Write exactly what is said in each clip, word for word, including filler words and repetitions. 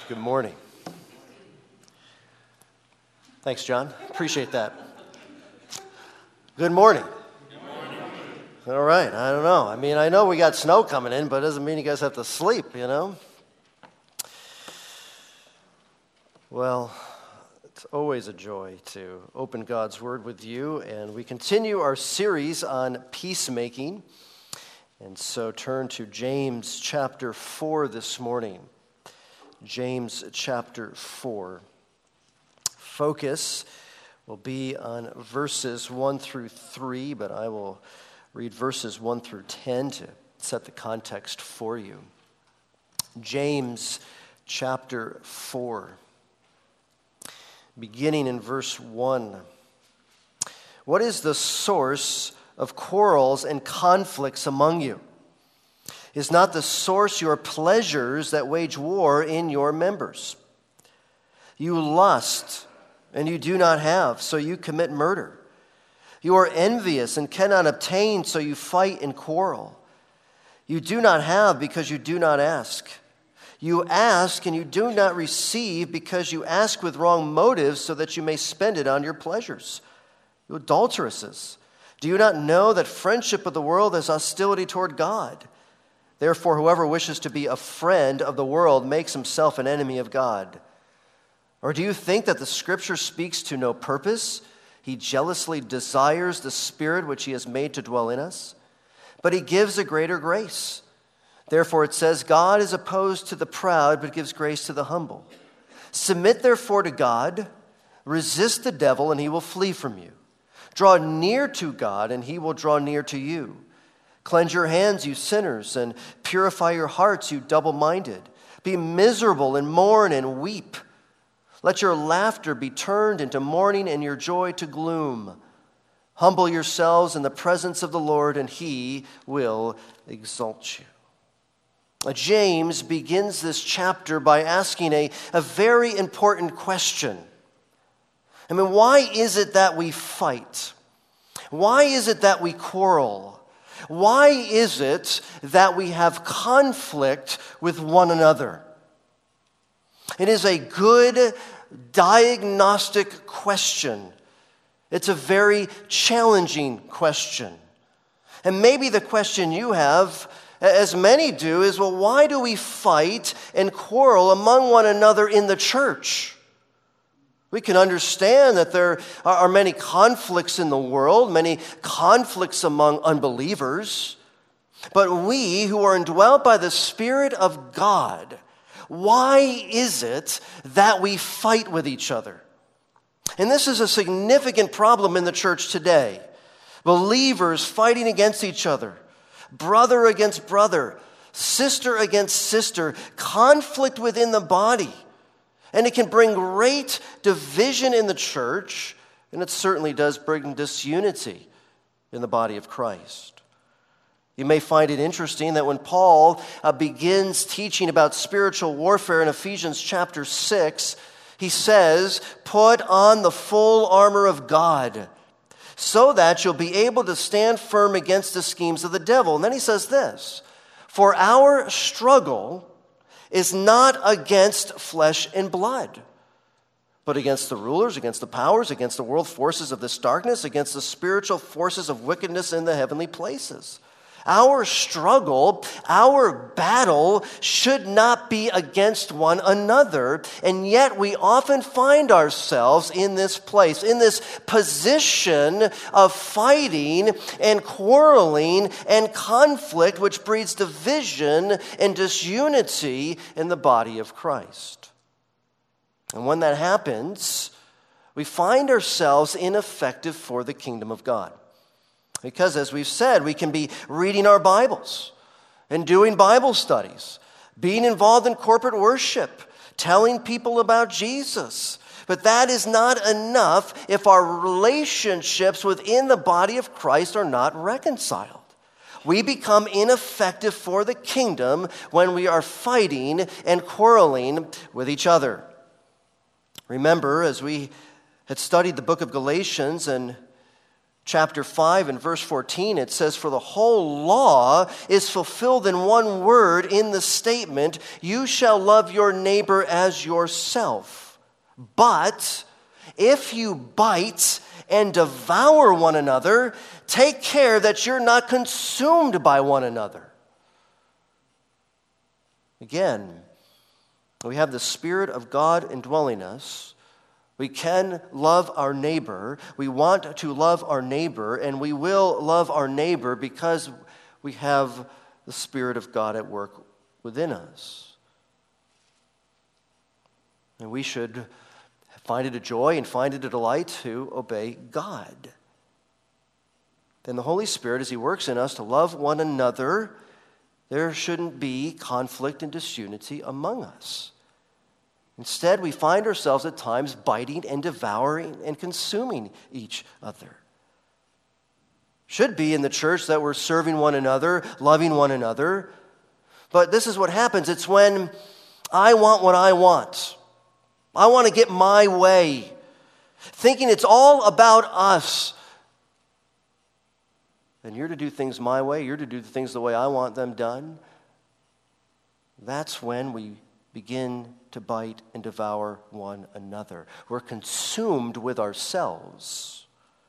Good morning. Thanks, John. Appreciate that. Good morning. Good morning. All right, I don't know. I mean, I know we got snow coming in, but it doesn't mean you guys have to sleep, you know? Well, it's always a joy to open God's Word with you, and we continue our series on peacemaking. And so turn to James chapter four this morning. James chapter four. Focus will be on verses one through three, but I will read verses one through ten to set the context for you. James chapter four, beginning in verse one. What is the source of quarrels and conflicts among you? Is not the source your pleasures that wage war in your members? You lust, and you do not have, so you commit murder. You are envious and cannot obtain, so you fight and quarrel. You do not have because you do not ask. You ask and you do not receive because you ask with wrong motives so that you may spend it on your pleasures. You adulteresses, do you not know that friendship with the world is hostility toward God? Therefore, whoever wishes to be a friend of the world makes himself an enemy of God. Or do you think that the Scripture speaks to no purpose? He jealously desires the Spirit which he has made to dwell in us, but he gives a greater grace. Therefore it says, God is opposed to the proud, but gives grace to the humble. Submit therefore to God, resist the devil, and he will flee from you. Draw near to God, and he will draw near to you. Cleanse your hands, you sinners, and purify your hearts, you double-minded. Be miserable and mourn and weep. Let your laughter be turned into mourning and your joy to gloom. Humble yourselves in the presence of the Lord, and he will exalt you. James begins this chapter by asking a, a very important question. I mean, why is it that we fight? Why is it that we quarrel? Why is it that we have conflict with one another? It is a good diagnostic question. It's a very challenging question. And maybe the question you have, as many do, is, well, why do we fight and quarrel among one another in the church? We can understand that there are many conflicts in the world, many conflicts among unbelievers. But we who are indwelt by the Spirit of God, why is it that we fight with each other? And this is a significant problem in the church today. Believers fighting against each other, brother against brother, sister against sister, conflict within the body. And it can bring great division in the church, and it certainly does bring disunity in the body of Christ. You may find it interesting that when Paul uh, begins teaching about spiritual warfare in Ephesians chapter six, he says, put on the full armor of God so that you'll be able to stand firm against the schemes of the devil. And then he says this, for our struggle is not against flesh and blood, but against the rulers, against the powers, against the world forces of this darkness, against the spiritual forces of wickedness in the heavenly places. Our struggle, our battle should not be against one another, and yet we often find ourselves in this place, in this position of fighting and quarreling and conflict, which breeds division and disunity in the body of Christ. And when that happens, we find ourselves ineffective for the kingdom of God. Because, as we've said, we can be reading our Bibles and doing Bible studies, being involved in corporate worship, telling people about Jesus. But that is not enough if our relationships within the body of Christ are not reconciled. We become ineffective for the kingdom when we are fighting and quarreling with each other. Remember, as we had studied the book of Galatians and chapter five and verse fourteen, it says, "For the whole law is fulfilled in one word in the statement, 'You shall love your neighbor as yourself.' But if you bite and devour one another, take care that you're not consumed by one another." Again, we have the Spirit of God indwelling us. We can love our neighbor. We want to love our neighbor, and we will love our neighbor because we have the Spirit of God at work within us. And we should find it a joy and find it a delight to obey God. Then the Holy Spirit, as He works in us to love one another, there shouldn't be conflict and disunity among us. Instead, we find ourselves at times biting and devouring and consuming each other. Should be in the church that we're serving one another, loving one another. But this is what happens. It's when I want what I want. I want to get my way, thinking it's all about us. And you're to do things my way. You're to do things the way I want them done. That's when we begin to bite and devour one another. We're consumed with ourselves.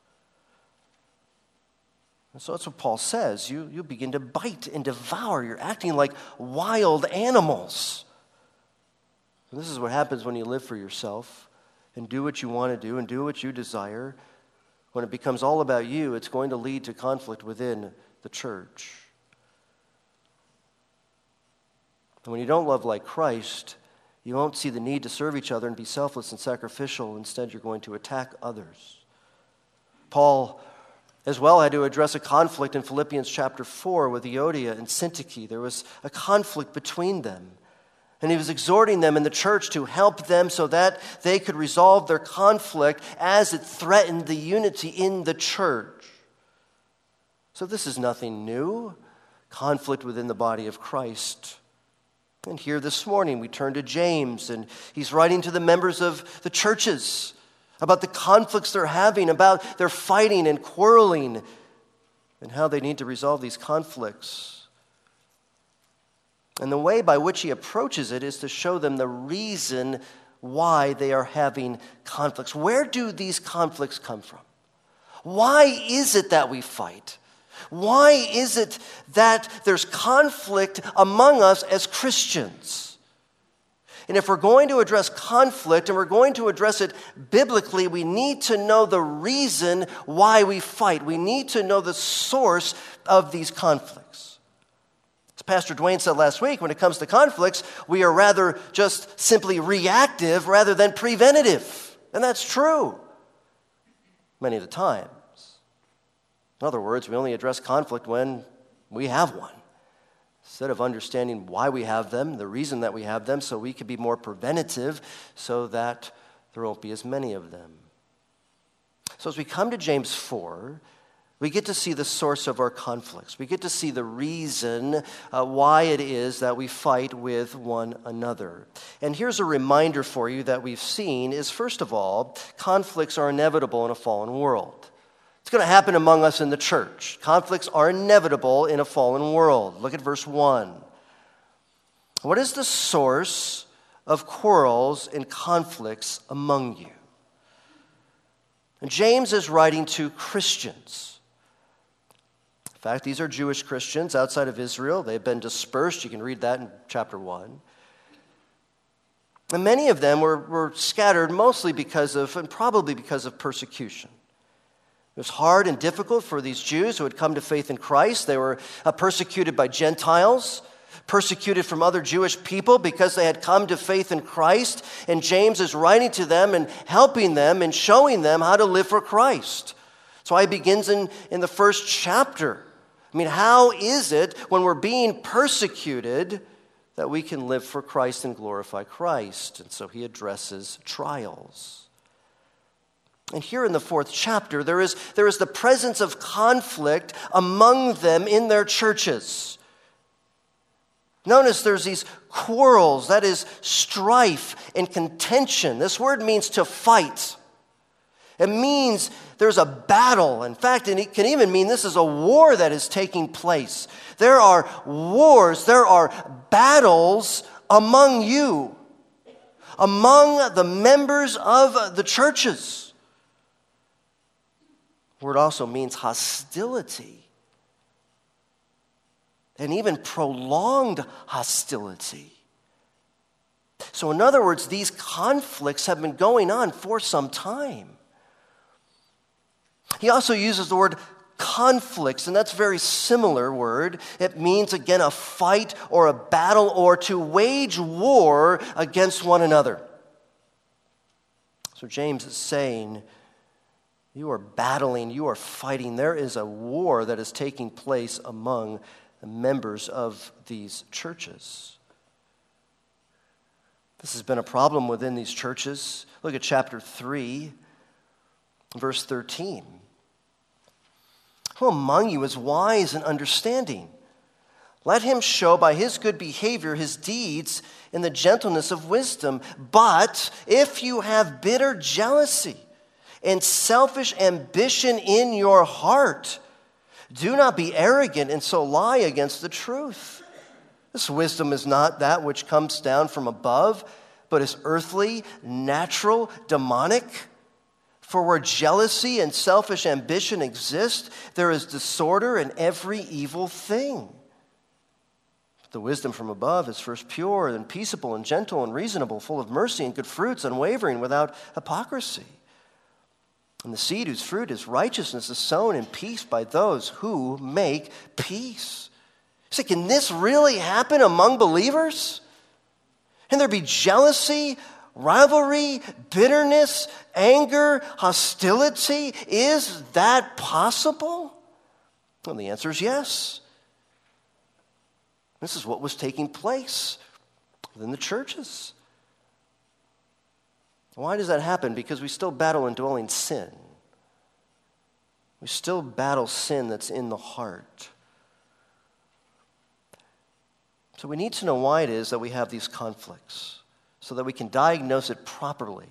And so that's what Paul says. You, you begin to bite and devour. You're acting like wild animals. And this is what happens when you live for yourself and do what you want to do and do what you desire. When it becomes all about you, it's going to lead to conflict within the church. And when you don't love like Christ, you won't see the need to serve each other and be selfless and sacrificial. Instead, you're going to attack others. Paul, as well, had to address a conflict in Philippians chapter four with Euodia and Syntyche. There was a conflict between them. And he was exhorting them in the church to help them so that they could resolve their conflict as it threatened the unity in the church. So this is nothing new. Conflict within the body of Christ. And here this morning we turn to James, and he's writing to the members of the churches about the conflicts they're having, about their fighting and quarreling, and how they need to resolve these conflicts. And the way by which he approaches it is to show them the reason why they are having conflicts. Where do these conflicts come from? Why is it that we fight? Why is it that there's conflict among us as Christians? And if we're going to address conflict and we're going to address it biblically, we need to know the reason why we fight. We need to know the source of these conflicts. As Pastor Dwayne said last week, when it comes to conflicts, we are rather just simply reactive rather than preventative. And that's true many of the time. In other words, we only address conflict when we have one, instead of understanding why we have them, the reason that we have them, so we can be more preventative so that there won't be as many of them. So as we come to James four, we get to see the source of our conflicts. We get to see the reason uh, why it is that we fight with one another. And here's a reminder for you that we've seen is, first of all, conflicts are inevitable in a fallen world. It's going to happen among us in the church. Conflicts are inevitable in a fallen world. Look at verse one. What is the source of quarrels and conflicts among you? And James is writing to Christians. In fact, these are Jewish Christians outside of Israel. They've been dispersed. You can read that in chapter one. And many of them were, were scattered mostly because of, and probably because of persecution. It was hard and difficult for these Jews who had come to faith in Christ. They were uh, persecuted by Gentiles, persecuted from other Jewish people because they had come to faith in Christ. And James is writing to them and helping them and showing them how to live for Christ. That's why he begins in, in the first chapter. I mean, how is it when we're being persecuted that we can live for Christ and glorify Christ? And so he addresses trials. And here in the fourth chapter, there is, there is the presence of conflict among them in their churches. Notice there's these quarrels, that is strife and contention. This word means to fight. It means there's a battle. In fact, it can even mean this is a war that is taking place. There are wars, there are battles among you, among the members of the churches. The word also means hostility, and even prolonged hostility. So in other words, these conflicts have been going on for some time. He also uses the word conflicts, and that's a very similar word. It means, again, a fight or a battle or to wage war against one another. So James is saying, you are battling, you are fighting. There is a war that is taking place among the members of these churches. This has been a problem within these churches. Look at chapter three, verse thirteen. Who among you is wise and understanding? Let him show by his good behavior his deeds in the gentleness of wisdom. But if you have bitter jealousy and selfish ambition in your heart, do not be arrogant and so lie against the truth. This wisdom is not that which comes down from above, but is earthly, natural, demonic. For where jealousy and selfish ambition exist, there is disorder in every evil thing. The wisdom from above is first pure, and peaceable, and gentle, and reasonable, full of mercy and good fruits, unwavering, without hypocrisy. And the seed whose fruit is righteousness is sown in peace by those who make peace. So can this really happen among believers? Can there be jealousy, rivalry, bitterness, anger, hostility? Is that possible? Well, the answer is yes. This is what was taking place within the churches. Why does that happen? Because we still battle indwelling sin. We still battle sin that's in the heart. So we need to know why it is that we have these conflicts, so that we can diagnose it properly.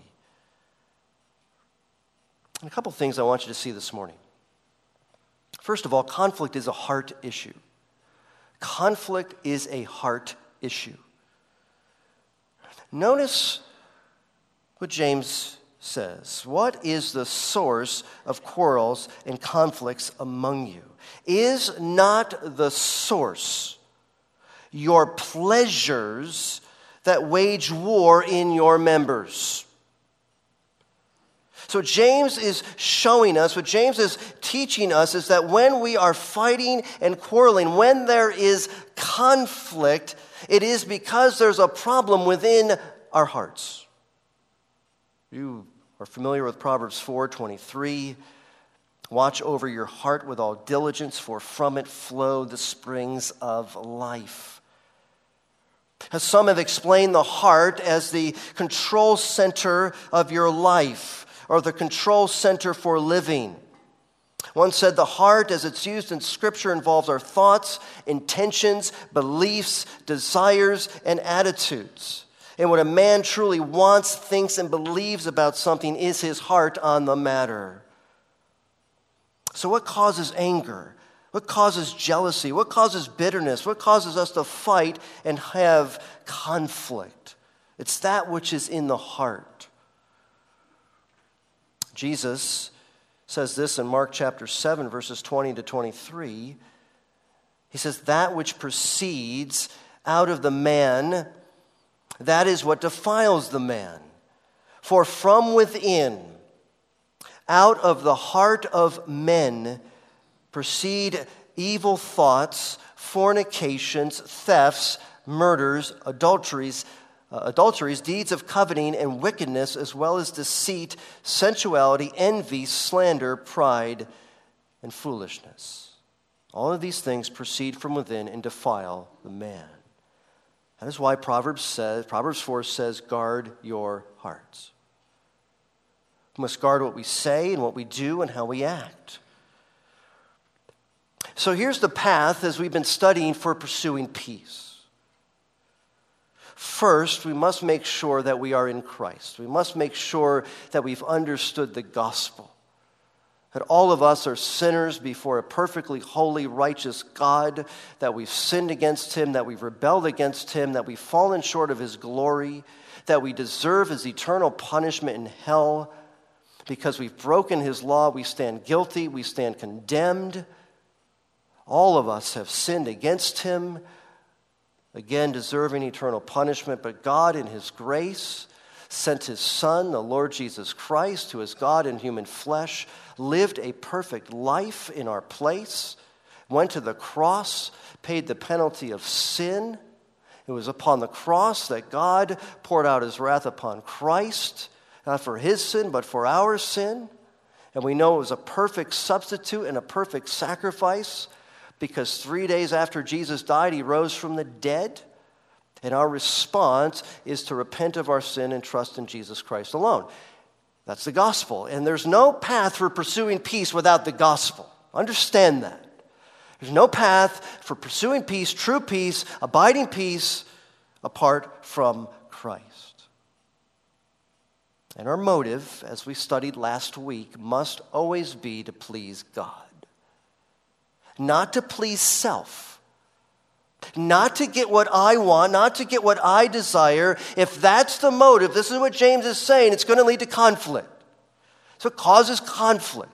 And a couple things I want you to see this morning. First of all, conflict is a heart issue. Conflict is a heart issue. Notice what James says. What is the source of quarrels and conflicts among you? Is not the source your pleasures that wage war in your members? So James is showing us, what James is teaching us is that when we are fighting and quarreling, when there is conflict, it is because there's a problem within our hearts. You are familiar with Proverbs four twenty-three. Watch over your heart with all diligence, for from it flow the springs of life. As some have explained the heart as the control center of your life, or the control center for living. One said the heart, as it's used in Scripture, involves our thoughts, intentions, beliefs, desires, and attitudes. And what a man truly wants, thinks, and believes about something is his heart on the matter. So what causes anger? What causes jealousy? What causes bitterness? What causes us to fight and have conflict? It's that which is in the heart. Jesus says this in Mark chapter seven, verses twenty to twenty-three. He says, that which proceeds out of the man, that is what defiles the man. For from within, out of the heart of men, proceed evil thoughts, fornications, thefts, murders, adulteries, uh, adulteries, deeds of coveting and wickedness, as well as deceit, sensuality, envy, slander, pride, and foolishness. All of these things proceed from within and defile the man. That is why Proverbs says, Proverbs four says, guard your hearts. We must guard what we say and what we do and how we act. So here's the path as we've been studying for pursuing peace. First, we must make sure that we are in Christ. We must make sure that we've understood the gospel. That all of us are sinners before a perfectly holy, righteous God, that we've sinned against him, that we've rebelled against him, that we've fallen short of his glory, that we deserve his eternal punishment in hell. Because we've broken his law, we stand guilty, we stand condemned. All of us have sinned against him, again, deserving eternal punishment, but God in his grace sent his Son, the Lord Jesus Christ, who is God in human flesh, lived a perfect life in our place, went to the cross, paid the penalty of sin. It was upon the cross that God poured out his wrath upon Christ, not for his sin, but for our sin. And we know it was a perfect substitute and a perfect sacrifice, because three days after Jesus died, he rose from the dead. And our response is to repent of our sin and trust in Jesus Christ alone. That's the gospel. And there's no path for pursuing peace without the gospel. Understand that. There's no path for pursuing peace, true peace, abiding peace, apart from Christ. And our motive, as we studied last week, must always be to please God. Not to please self. Not to get what I want, not to get what I desire. If that's the motive, this is what James is saying, it's going to lead to conflict. So it causes conflict.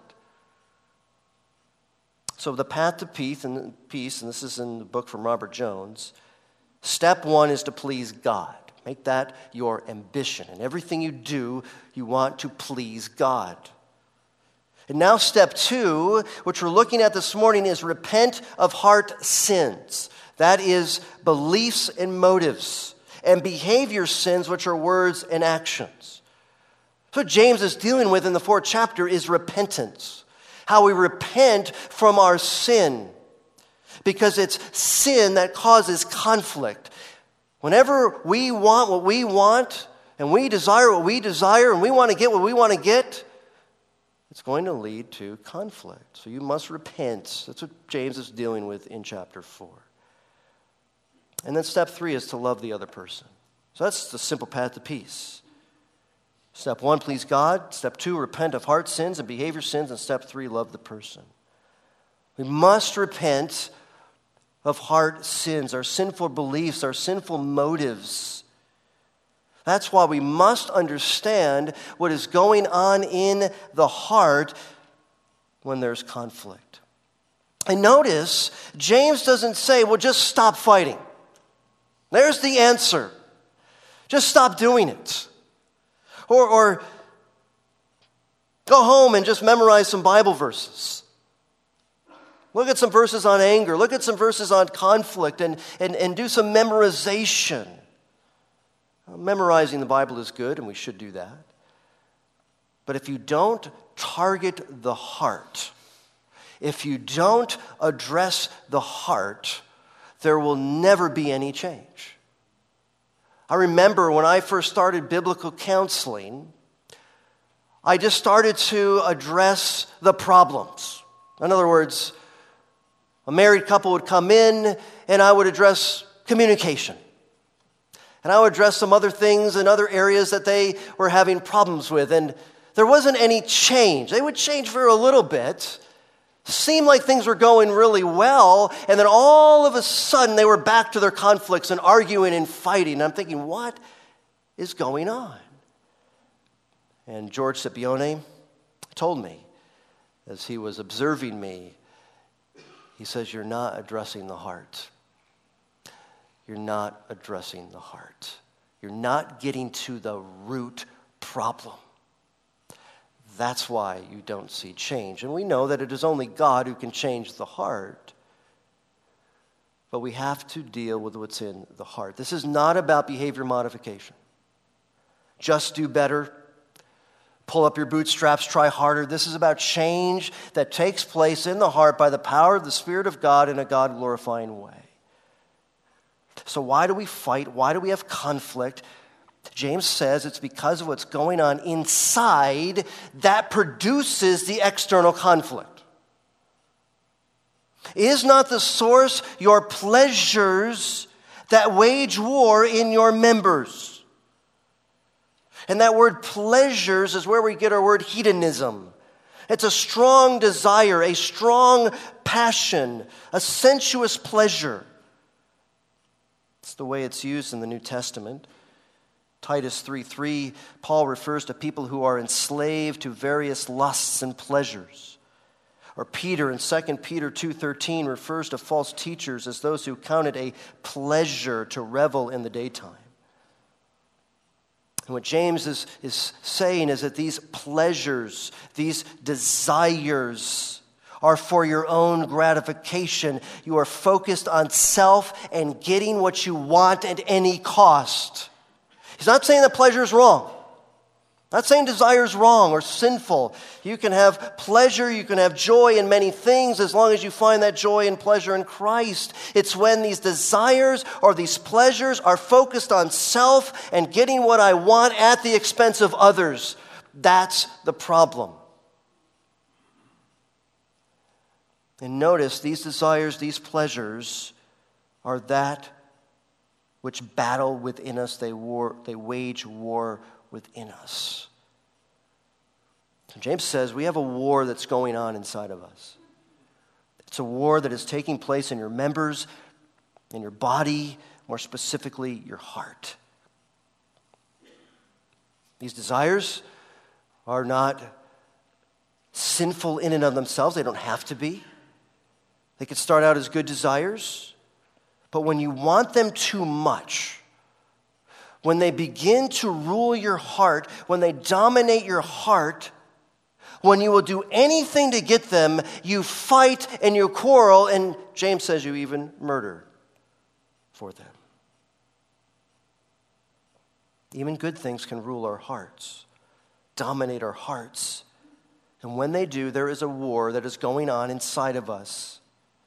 So the path to peace, and peace, and this is in the book from Robert Jones, step one is to please God. Make that your ambition. In everything you do, you want to please God. And now step two, which we're looking at this morning, is repent of heart sins. That is beliefs and motives, and behavior sins, which are words and actions. So what James is dealing with in the fourth chapter is repentance. How we repent from our sin. Because it's sin that causes conflict. Whenever we want what we want, and we desire what we desire, and we want to get what we want to get, it's going to lead to conflict. So you must repent. That's what James is dealing with in chapter four. And then step three is to love the other person. So that's the simple path to peace. Step one, please God. Step two, repent of heart sins and behavior sins. And step three, love the person. We must repent of heart sins, our sinful beliefs, our sinful motives. That's why we must understand what is going on in the heart when there's conflict. And notice, James doesn't say, well, just stop fighting. There's the answer. Just stop doing it. Or, or go home and just memorize some Bible verses. Look at some verses on anger. Look at some verses on conflict and, and, and do some memorization. Memorizing the Bible is good, and we should do that. But if you don't target the heart, if you don't address the heart, there will never be any change. I remember when I first started biblical counseling, I just started to address the problems. In other words, a married couple would come in, and I would address communication. And I would address some other things in other areas that they were having problems with. And there wasn't any change. They would change for a little bit. Seemed like things were going really well. And then all of a sudden, they were back to their conflicts and arguing and fighting. And I'm thinking, what is going on? And George Scipione told me, as he was observing me, he says, you're not addressing the heart. You're not addressing the heart. You're not getting to the root problem. That's why you don't see change. And we know that it is only God who can change the heart. But we have to deal with what's in the heart. This is not about behavior modification. Just do better. Pull up your bootstraps, try harder. This is about change that takes place in the heart by the power of the Spirit of God in a God-glorifying way. So why do we fight? Why do we have conflict? James says it's because of what's going on inside that produces the external conflict. Is not the source your pleasures that wage war in your members. And that word pleasures is where we get our word hedonism. It's a strong desire, a strong passion, a sensuous pleasure. It's the way it's used in the New Testament. Titus three three, Paul refers to people who are enslaved to various lusts and pleasures. Or Peter in Second Peter two thirteen refers to false teachers as those who count it a pleasure to revel in the daytime. And what James is, is saying is that these pleasures, these desires are for your own gratification. You are focused on self and getting what you want at any cost. He's not saying that pleasure is wrong. Not saying desire is wrong or sinful. You can have pleasure, you can have joy in many things as long as you find that joy and pleasure in Christ. It's when these desires or these pleasures are focused on self and getting what I want at the expense of others. That's the problem. And notice these desires, these pleasures are that which battle within us. They war, they wage war within us. So James says we have a war that's going on inside of us. It's a war that is taking place in your members, in your body, more specifically, your heart. These desires are not sinful in and of themselves. They don't have to be. They could start out as good desires. But when you want them too much, when they begin to rule your heart, when they dominate your heart, when you will do anything to get them, you fight and you quarrel, and James says you even murder for them. Even good things can rule our hearts, dominate our hearts. And when they do, there is a war that is going on inside of us.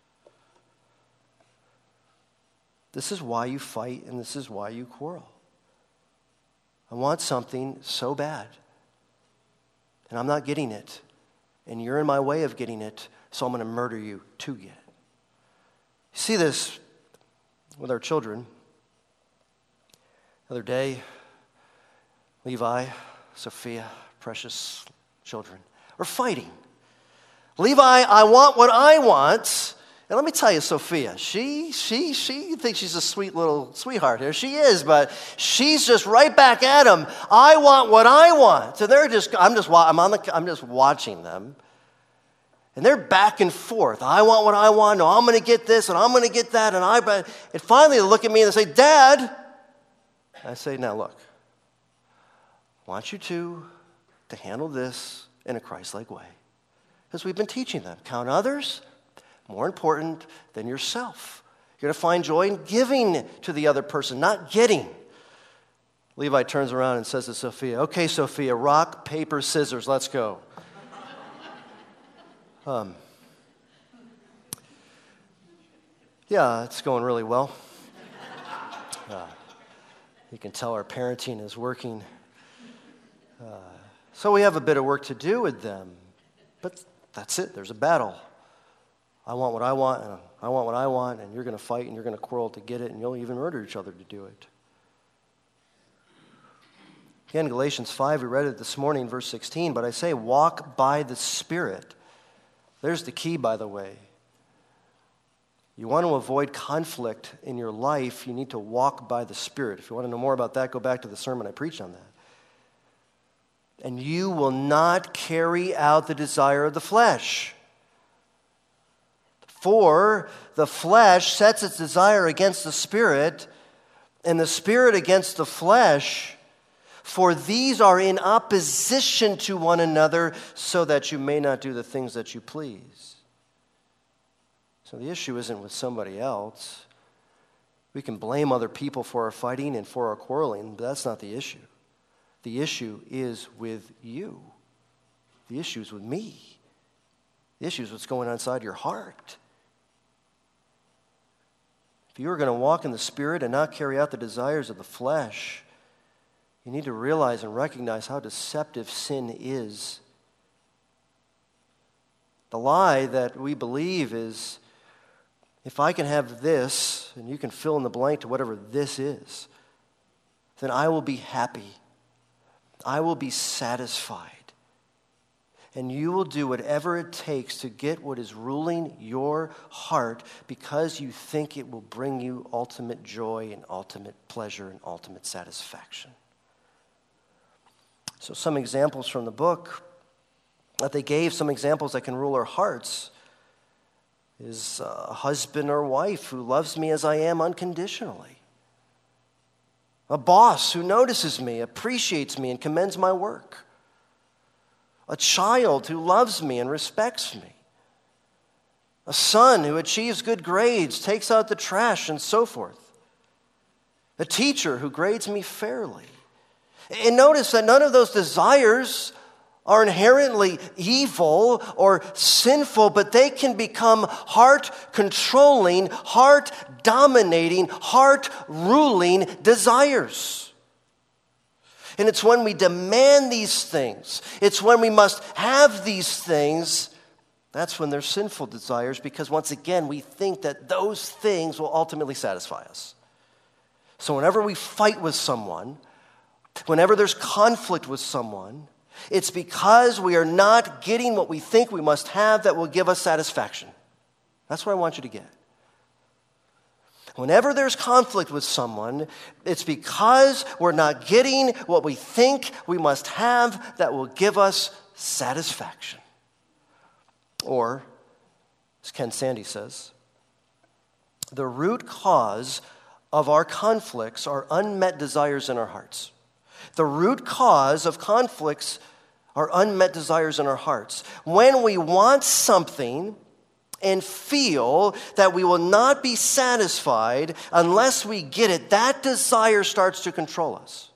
This is why you fight, and this is why you quarrel. I want something so bad, and I'm not getting it, and you're in my way of getting it, so I'm going to murder you to get it. You see this with our children. The other day, Levi, Sophia, precious children, are fighting. Levi, I want what I want. And let me tell you, Sophia, she, she, she thinks she's a sweet little sweetheart here. She is, but she's just right back at him. I want what I want. So they're just, I'm just, I'm on the, I'm just watching them. And they're back and forth. I want what I want. No, I'm going to get this, and I'm going to get that, and I, and finally they look at me and they say, Dad. I say, now look, I want you to, to handle this in a Christ-like way. Because we've been teaching them. Count others more important than yourself. You're going to find joy in giving to the other person, not getting. Levi turns around and says to Sophia, okay, Sophia, rock, paper, scissors, let's go. um, yeah, it's going really well. Uh, you can tell our parenting is working. Uh, so we have a bit of work to do with them. But that's it. There's a battle. I want what I want, and I want what I want, and you're going to fight, and you're going to quarrel to get it, and you'll even murder each other to do it. Again, Galatians five, we read it this morning, verse sixteen, but I say, walk by the Spirit. There's the key, by the way. You want to avoid conflict in your life, you need to walk by the Spirit. If you want to know more about that, go back to the sermon I preached on that. And you will not carry out the desire of the flesh. For the flesh sets its desire against the Spirit, and the Spirit against the flesh. For these are in opposition to one another, so that you may not do the things that you please. So the issue isn't with somebody else. We can blame other people for our fighting and for our quarreling, but that's not the issue. The issue is with you. The issue is with me. The issue is what's going on inside your heart. If you are going to walk in the Spirit and not carry out the desires of the flesh, you need to realize and recognize how deceptive sin is. The lie that we believe is, if I can have this, and you can fill in the blank to whatever this is, then I will be happy. I will be satisfied. And you will do whatever it takes to get what is ruling your heart because you think it will bring you ultimate joy and ultimate pleasure and ultimate satisfaction. So some examples from the book that they gave, some examples that can rule our hearts, is a husband or wife who loves me as I am unconditionally. A boss who notices me, appreciates me, and commends my work. A child who loves me and respects me. A son who achieves good grades, takes out the trash, and so forth. A teacher who grades me fairly. And notice that none of those desires are inherently evil or sinful, but they can become heart-controlling, heart-dominating, heart-ruling desires. And it's when we demand these things, it's when we must have these things, that's when they're sinful desires, because once again, we think that those things will ultimately satisfy us. So whenever we fight with someone, whenever there's conflict with someone, it's because we are not getting what we think we must have that will give us satisfaction. That's what I want you to get. Whenever there's conflict with someone, it's because we're not getting what we think we must have that will give us satisfaction. Or, as Ken Sande says, the root cause of our conflicts are unmet desires in our hearts. The root cause of conflicts are unmet desires in our hearts. When we want something and feel that we will not be satisfied unless we get it, that desire starts to control us.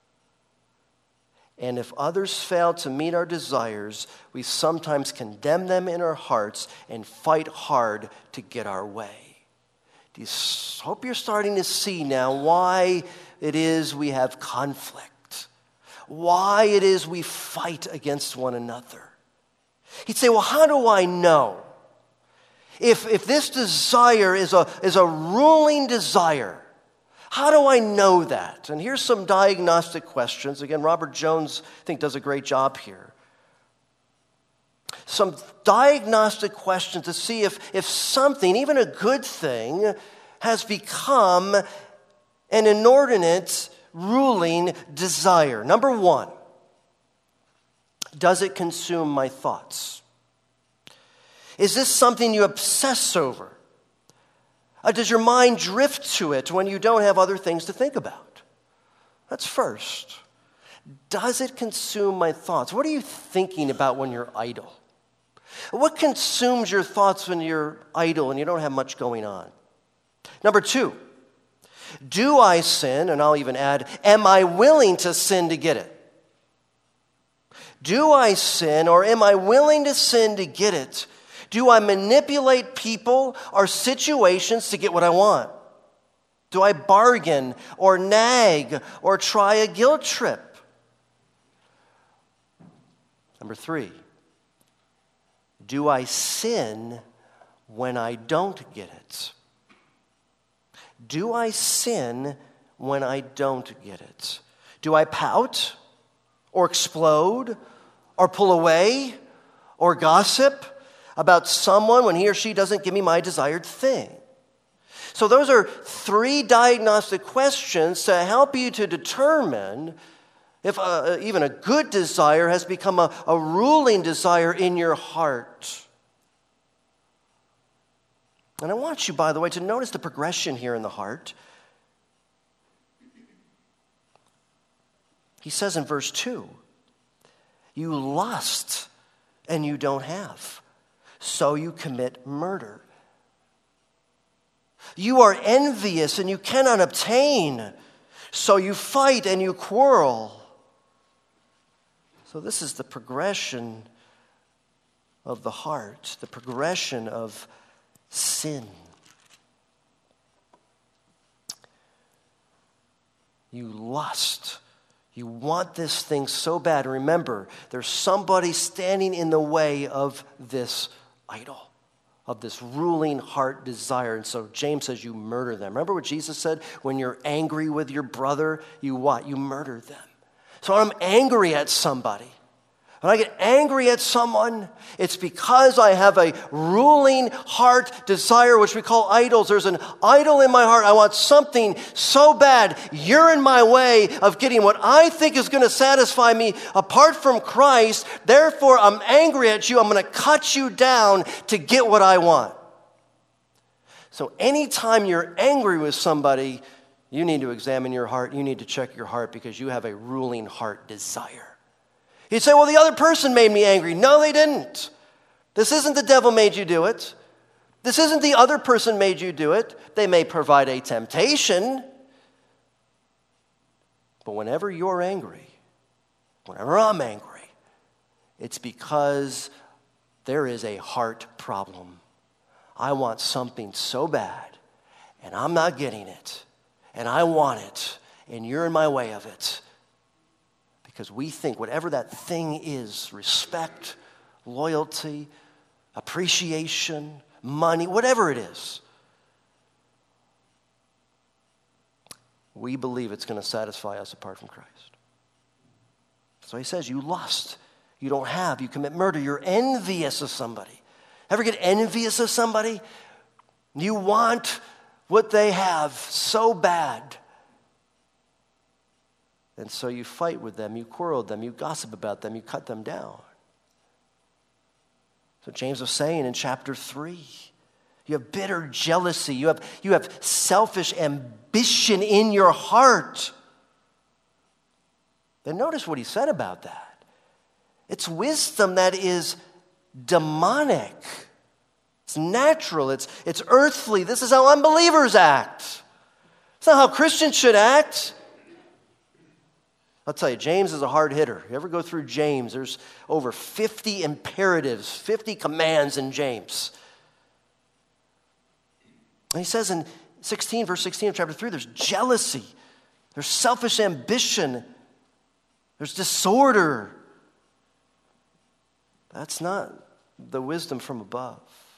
And if others fail to meet our desires, we sometimes condemn them in our hearts and fight hard to get our way. Do you hope you're starting to see now why it is we have conflict? Why it is we fight against one another? He'd say, well, how do I know? If, if this desire is a, is a ruling desire, how do I know that? And here's some diagnostic questions. Again, Robert Jones, I think, does a great job here. Some diagnostic questions to see if, if something, even a good thing, has become an inordinate ruling desire. Number one, does it consume my thoughts? Is this something you obsess over? Uh, does your mind drift to it when you don't have other things to think about? That's first. Does it consume my thoughts? What are you thinking about when you're idle? What consumes your thoughts when you're idle and you don't have much going on? Number two, do I sin? And I'll even add, am I willing to sin to get it? Do I sin, or am I willing to sin to get it? Do I manipulate people or situations to get what I want? Do I bargain or nag or try a guilt trip? Number three, do I sin when I don't get it? Do I sin when I don't get it? Do I pout or explode or pull away or gossip about someone when he or she doesn't give me my desired thing? So those are three diagnostic questions to help you to determine if uh, even a good desire has become a, a ruling desire in your heart. And I want you, by the way, to notice the progression here in the heart. He says in verse two, you lust and you don't have, so you commit murder. You are envious and you cannot obtain, so you fight and you quarrel. So this is the progression of the heart, the progression of sin. You lust. You want this thing so bad. Remember, there's somebody standing in the way of this idol. of this ruling heart desire. And so James says you murder them. Remember what Jesus said? When you're angry with your brother, you what? You murder them. So when I'm angry at somebody, when I get angry at someone, it's because I have a ruling heart desire, which we call idols. There's an idol in my heart. I want something so bad. You're in my way of getting what I think is going to satisfy me apart from Christ. Therefore, I'm angry at you. I'm going to cut you down to get what I want. So anytime you're angry with somebody, you need to examine your heart. You need to check your heart because you have a ruling heart desire. You say, well, the other person made me angry. No, they didn't. This isn't the devil made you do it. This isn't the other person made you do it. They may provide a temptation. But whenever you're angry, whenever I'm angry, it's because there is a heart problem. I want something so bad, and I'm not getting it, and I want it, and you're in my way of it. Because we think whatever that thing is, respect, loyalty, appreciation, money, whatever it is, we believe it's going to satisfy us apart from Christ. So he says, you lust, you don't have, you commit murder, you're envious of somebody. Ever get envious of somebody? You want what they have so bad. And so you fight with them, you quarrel with them, you gossip about them, you cut them down. So James was saying in chapter three, you have bitter jealousy, you have, you have selfish ambition in your heart. Then notice what he said about that. It's wisdom that is demonic. It's natural, it's, it's earthly. This is how unbelievers act. It's not how Christians should act. I'll tell you, James is a hard hitter. You ever go through James, there's over fifty imperatives, fifty commands in James. And he says in sixteen, verse sixteen of chapter three, there's jealousy, there's selfish ambition, there's disorder. That's not the wisdom from above.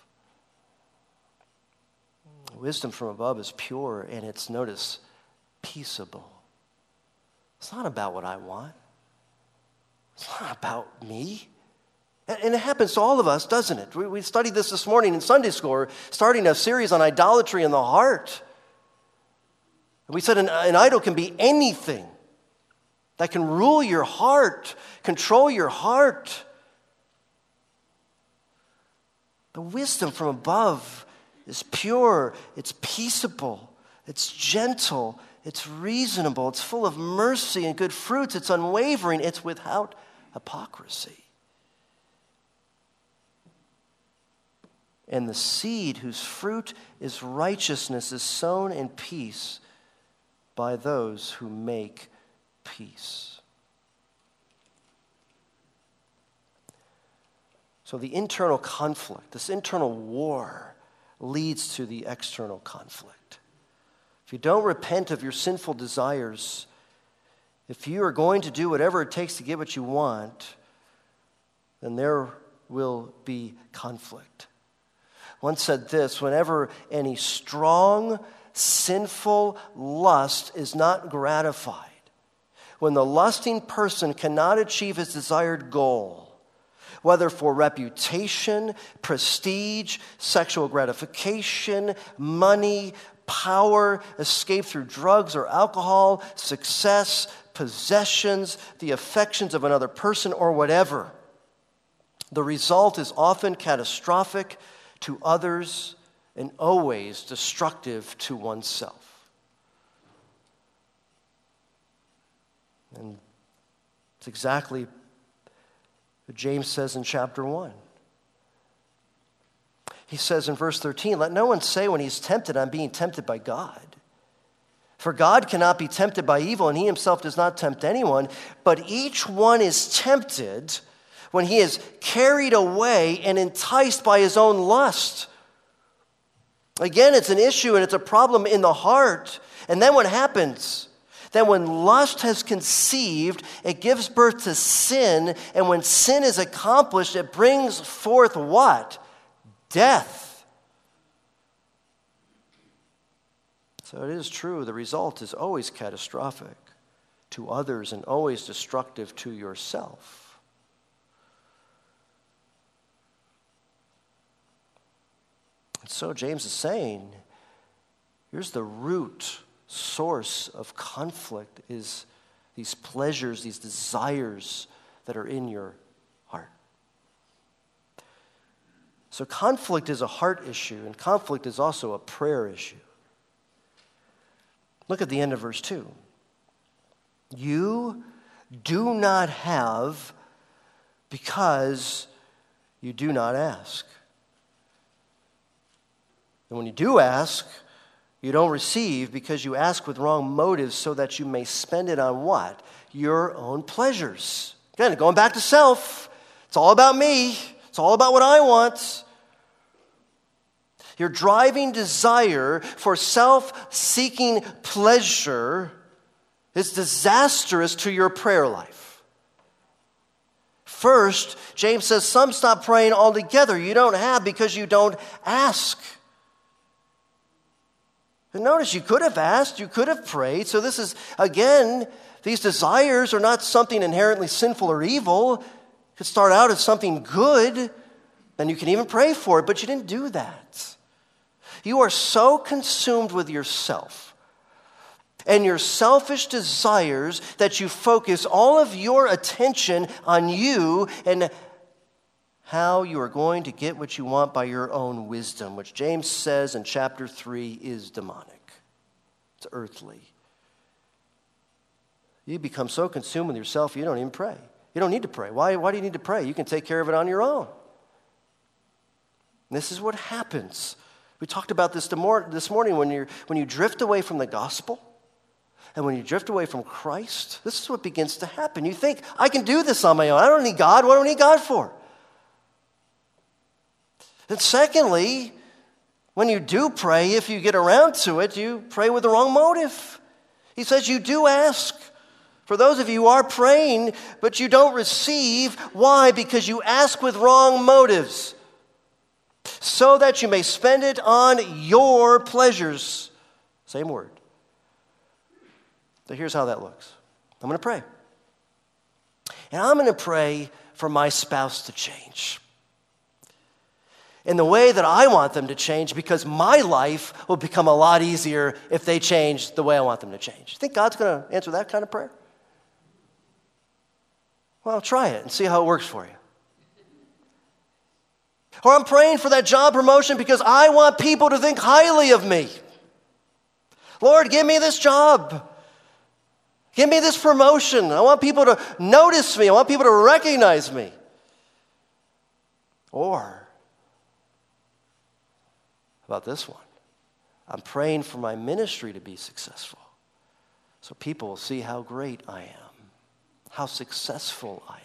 Wisdom from above is pure and it's, notice, peaceable. It's not about what I want. It's not about me. And it happens to all of us, doesn't it? We studied this this morning in Sunday school. We're starting a series on idolatry in the heart. And we said an, an idol can be anything that can rule your heart, control your heart. The wisdom from above is pure, it's peaceable, it's gentle, it's reasonable, it's full of mercy and good fruits, it's unwavering, it's without hypocrisy. And the seed whose fruit is righteousness is sown in peace by those who make peace. So the internal conflict, this internal war, leads to the external conflict. If you don't repent of your sinful desires, if you are going to do whatever it takes to get what you want, then there will be conflict. One said this, whenever any strong, sinful lust is not gratified, when the lusting person cannot achieve his desired goal, whether for reputation, prestige, sexual gratification, money, power, escape through drugs or alcohol, success, possessions, the affections of another person, or whatever, the result is often catastrophic to others and always destructive to oneself. And it's exactly what James says in chapter one. He says in verse thirteen, let no one say when he's tempted, I'm being tempted by God. For God cannot be tempted by evil, and he himself does not tempt anyone. But each one is tempted when he is carried away and enticed by his own lust. Again, it's an issue and it's a problem in the heart. And then what happens? Then when lust has conceived, it gives birth to sin. And when sin is accomplished, it brings forth what? Death. So it is true, the result is always catastrophic to others and always destructive to yourself. And so James is saying, here's the root source of conflict is these pleasures, these desires that are in your heart. So conflict is a heart issue, and conflict is also a prayer issue. Look at the end of verse two. You do not have because you do not ask. And when you do ask, you don't receive because you ask with wrong motives so that you may spend it on what? Your own pleasures. Again, going back to self. It's all about me. It's all about what I want. Your driving desire for self-seeking pleasure is disastrous to your prayer life. First, James says some stop praying altogether. You don't have because you don't ask. And notice you could have asked, you could have prayed. So this is, again, these desires are not something inherently sinful or evil. It could start out as something good, and you can even pray for it, but you didn't do that. You are so consumed with yourself and your selfish desires that you focus all of your attention on you and how you are going to get what you want by your own wisdom, which James says in chapter three is demonic. It's earthly. You become so consumed with yourself, you don't even pray. You don't need to pray. Why, why do you need to pray? You can take care of it on your own. And this is what happens. We talked about this this morning when, you're, when you drift away from the gospel and when you drift away from Christ, this is what begins to happen. You think, I can do this on my own. I don't need God. What do I need God for? And secondly, when you do pray, if you get around to it, you pray with the wrong motive. He says you do ask. For those of you who are praying, but you don't receive. Why? Because you ask with wrong motives. So that you may spend it on your pleasures. Same word. So here's how that looks. I'm going to pray. And I'm going to pray for my spouse to change. In the way that I want them to change, because my life will become a lot easier if they change the way I want them to change. You think God's going to answer that kind of prayer? Well, try it and see how it works for you. Or I'm praying for that job promotion because I want people to think highly of me. Lord, give me this job. Give me this promotion. I want people to notice me. I want people to recognize me. Or, how about this one? I'm praying for my ministry to be successful so people will see how great I am, how successful I am.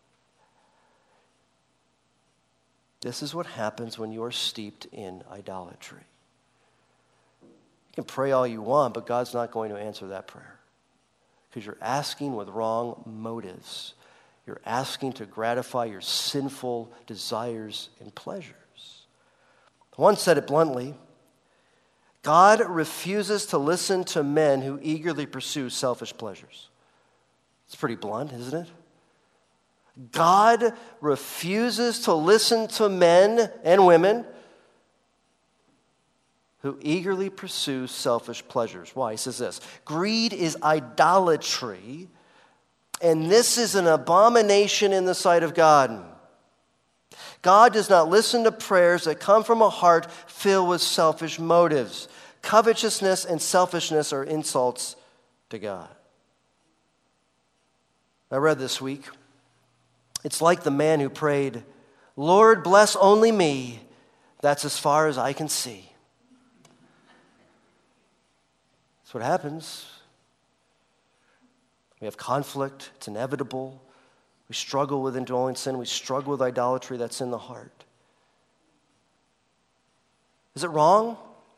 This is what happens when you are steeped in idolatry. You can pray all you want, but God's not going to answer that prayer because you're asking with wrong motives. You're asking to gratify your sinful desires and pleasures. One said it bluntly, God refuses to listen to men who eagerly pursue selfish pleasures. It's pretty blunt, isn't it? God refuses to listen to men and women who eagerly pursue selfish pleasures. Why? He says this, greed is idolatry, and this is an abomination in the sight of God. God does not listen to prayers that come from a heart filled with selfish motives. Covetousness and selfishness are insults to God. I read this week, it's like the man who prayed, Lord, bless only me. That's as far as I can see. That's what happens. We have conflict. It's inevitable. We struggle with indwelling sin. We struggle with idolatry that's in the heart. Is it wrong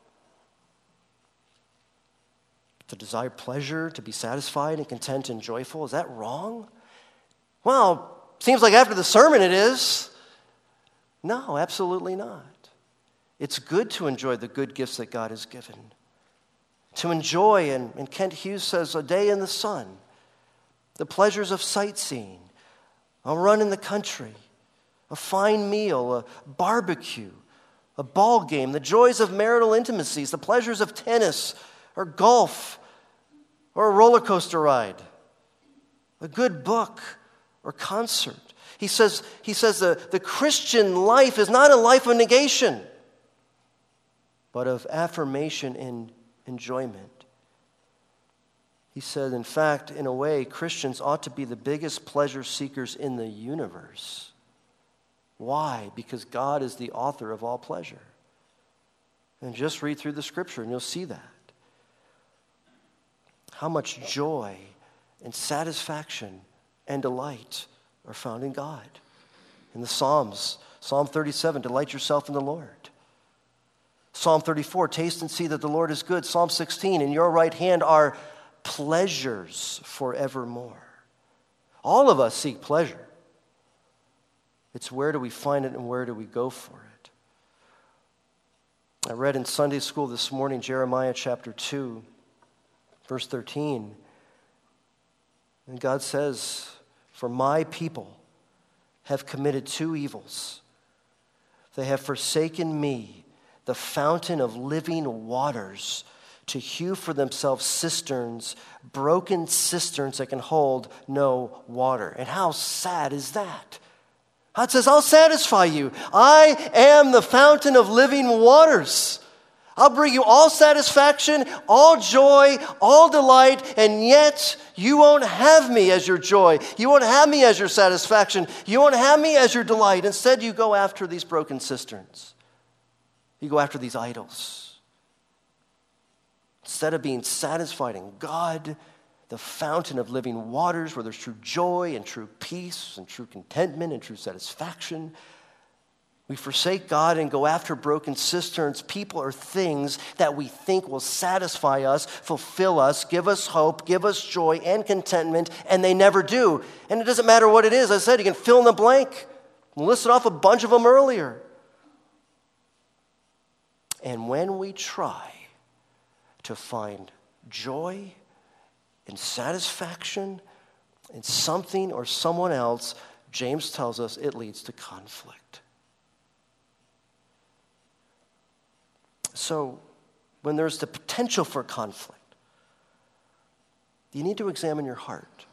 to desire pleasure, to be satisfied and content and joyful? Is that wrong? Well, seems like after the sermon it is. No, absolutely not. It's good to enjoy the good gifts that God has given. to enjoy, and, and Kent Hughes says, a day in the sun, the pleasures of sightseeing, a run in the country, a fine meal, a barbecue, a ball game, the joys of marital intimacies, the pleasures of tennis or golf or a roller coaster ride, a good book or concert. He says, he says the, the Christian life is not a life of negation, but of affirmation and enjoyment. He said, in fact, in a way, Christians ought to be the biggest pleasure seekers in the universe. Why? Because God is the author of all pleasure. And just read through the scripture and you'll see that. How much joy and satisfaction and delight are found in God. In the Psalms, Psalm thirty-seven, delight yourself in the Lord. Psalm thirty-four, taste and see that the Lord is good. Psalm sixteen, in your right hand are pleasures forevermore. All of us seek pleasure. It's where do we find it and where do we go for it? I read in Sunday school this morning, Jeremiah chapter two, verse thirteen. And God says, for my people have committed two evils. They have forsaken me, the fountain of living waters, to hew for themselves cisterns, broken cisterns that can hold no water. And how sad is that? God says, I'll satisfy you. I am the fountain of living waters. I'll bring you all satisfaction, all joy, all delight, and yet you won't have me as your joy. You won't have me as your satisfaction. You won't have me as your delight. Instead, you go after these broken cisterns. You go after these idols. Instead of being satisfied in God, the fountain of living waters where there's true joy and true peace and true contentment and true satisfaction, we forsake God and go after broken cisterns, people or things that we think will satisfy us, fulfill us, give us hope, give us joy and contentment, and they never do. And it doesn't matter what it is. I said you can fill in the blank. I listed off a bunch of them earlier. And when we try to find joy and satisfaction in something or someone else, James tells us it leads to conflict. So, when there's the potential for conflict, you need to examine your heart.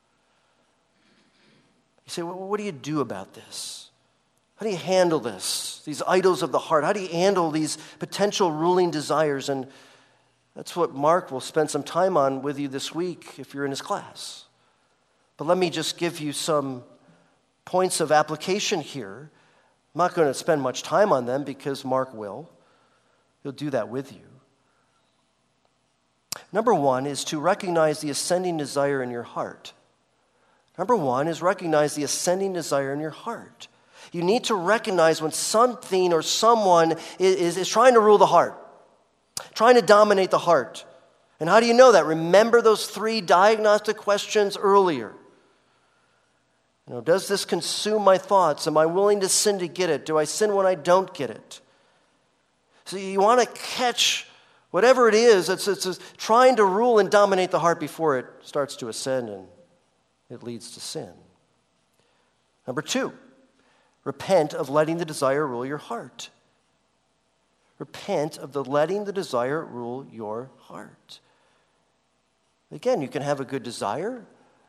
You say, well, what do you do about this? How do you handle this? These idols of the heart. How do you handle these potential ruling desires? And that's what Mark will spend some time on with you this week if you're in his class. But let me just give you some points of application here. I'm not going to spend much time on them because Mark will. He'll do that with you. Number one is to recognize the ascending desire in your heart. Number one is recognize the ascending desire in your heart. You need to recognize when something or someone is, is, is trying to rule the heart, trying to dominate the heart. And how do you know that? Remember those three diagnostic questions earlier. You know, does this consume my thoughts? Am I willing to sin to get it? Do I sin when I don't get it? So you want to catch whatever it is that's, that's trying to rule and dominate the heart before it starts to ascend and it leads to sin. Number two, repent of letting the desire rule your heart. Repent of the letting the desire rule your heart. Again, you can have a good desire.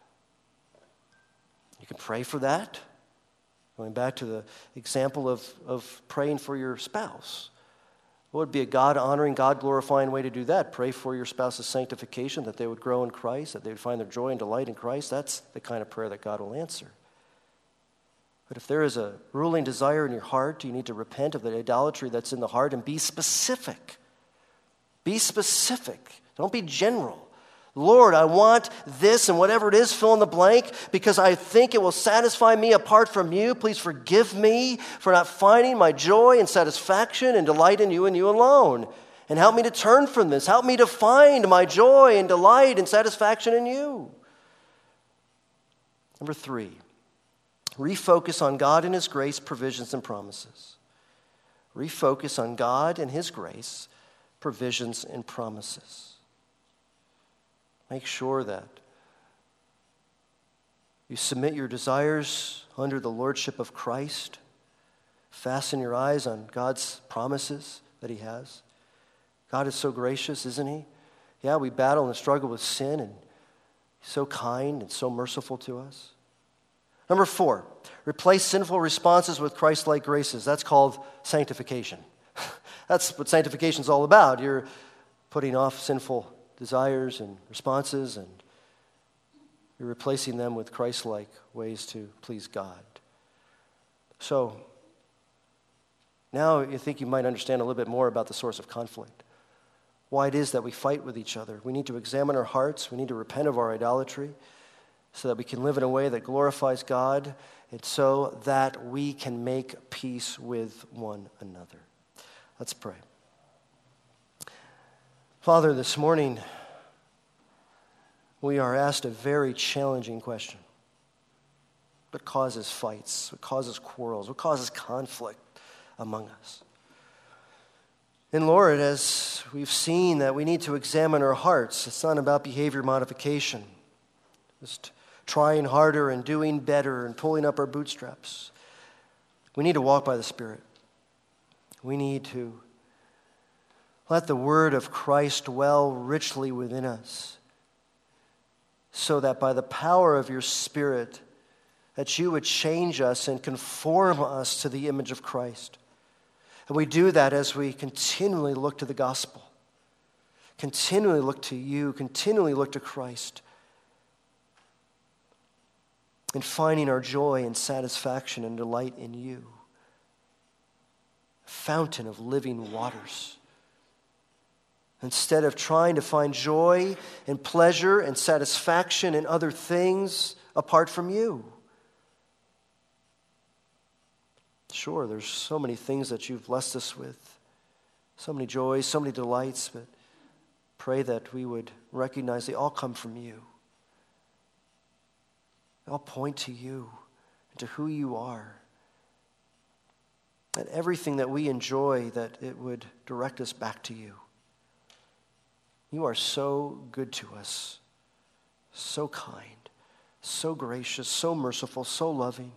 You can pray for that. Going back to the example of, of praying for your spouse. What would be a God-honoring, God-glorifying way to do that? Pray for your spouse's sanctification, that they would grow in Christ, that they would find their joy and delight in Christ. That's the kind of prayer that God will answer. But if there is a ruling desire in your heart, you need to repent of the idolatry that's in the heart and be specific. Be specific. Don't be general. Lord, I want this and whatever it is, fill in the blank, because I think it will satisfy me apart from you. Please forgive me for not finding my joy and satisfaction and delight in you and you alone. And help me to turn from this. Help me to find my joy and delight and satisfaction in you. Number three, refocus on God and his grace, provisions, and promises. Refocus on God and his grace, provisions, and promises. Make sure that you submit your desires under the lordship of Christ. Fasten your eyes on God's promises that he has. God is so gracious, isn't he? Yeah, we battle and struggle with sin, and he's so kind and so merciful to us. Number four, replace sinful responses with Christ-like graces. That's called sanctification. That's what sanctification is all about. You're putting off sinful desires and responses, and you're replacing them with Christ-like ways to please God. So, now you think you might understand a little bit more about the source of conflict. Why it is that we fight with each other. We need to examine our hearts. We need to repent of our idolatry so that we can live in a way that glorifies God and so that we can make peace with one another. Let's pray. Father, this morning we are asked a very challenging question. What causes fights? What causes quarrels? What causes conflict among us? And Lord, as we've seen that we need to examine our hearts, it's not about behavior modification, just trying harder and doing better and pulling up our bootstraps. We need to walk by the Spirit. We need to let the word of Christ dwell richly within us, so that by the power of your Spirit, that you would change us and conform us to the image of Christ. And we do that as we continually look to the gospel, continually look to you, continually look to Christ, and finding our joy and satisfaction and delight in you, a fountain of living waters. Instead of trying to find joy and pleasure and satisfaction in other things apart from you. Sure, there's so many things that you've blessed us with, so many joys, so many delights, but pray that we would recognize they all come from you. They all point to you and to who you are. And everything that we enjoy, that it would direct us back to you. You are so good to us, so kind, so gracious, so merciful, so loving.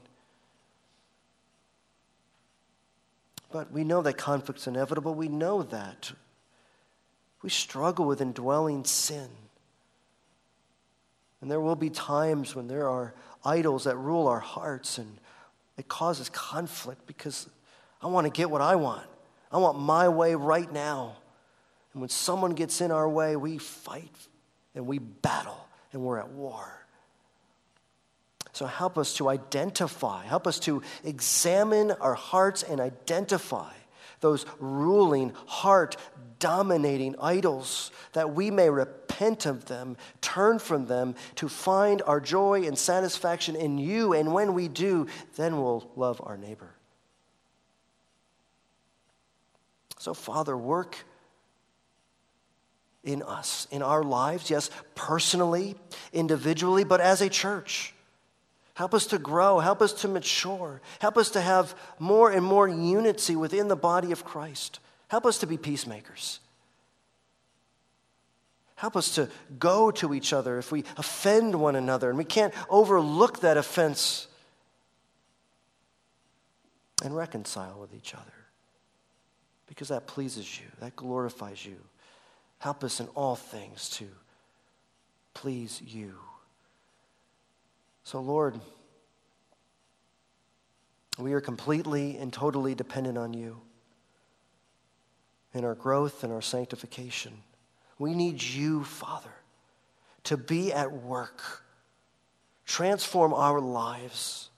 But we know that conflict's inevitable. We know that. We struggle with indwelling sin. And there will be times when there are idols that rule our hearts, and it causes conflict because I want to get what I want. I want my way right now. And when someone gets in our way, we fight and we battle and we're at war. So help us to identify, help us to examine our hearts and identify those ruling, heart-dominating idols, that we may repent of them, turn from them to find our joy and satisfaction in you. And when we do, then we'll love our neighbor. So, Father, work in us, in our lives, yes, personally, individually, but as a church. Help us to grow. Help us to mature. Help us to have more and more unity within the body of Christ. Help us to be peacemakers. Help us to go to each other if we offend one another, and we can't overlook that offense, and reconcile with each other, because that pleases you, that glorifies you. Help us in all things to please you. So, Lord, we are completely and totally dependent on you in our growth and our sanctification. We need you, Father, to be at work, transform our lives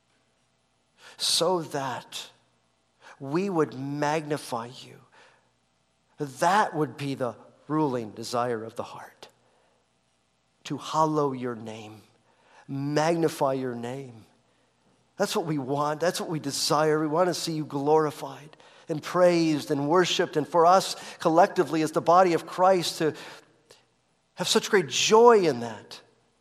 so that we would magnify you. That would be the ruling desire of the heart, to hallow your name. Magnify your name. That's what we want. That's what we desire. We want to see you glorified and praised and worshiped. And for us collectively as the body of Christ to have such great joy in that.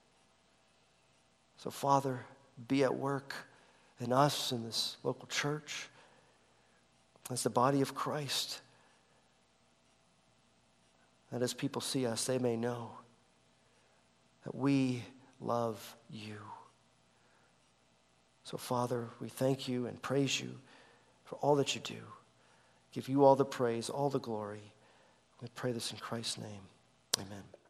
So, Father, be at work in us, in this local church, as the body of Christ. That as people see us, they may know that we love you. So, Father, we thank you and praise you for all that you do. Give you all the praise, all the glory. We pray this in Christ's name. Amen.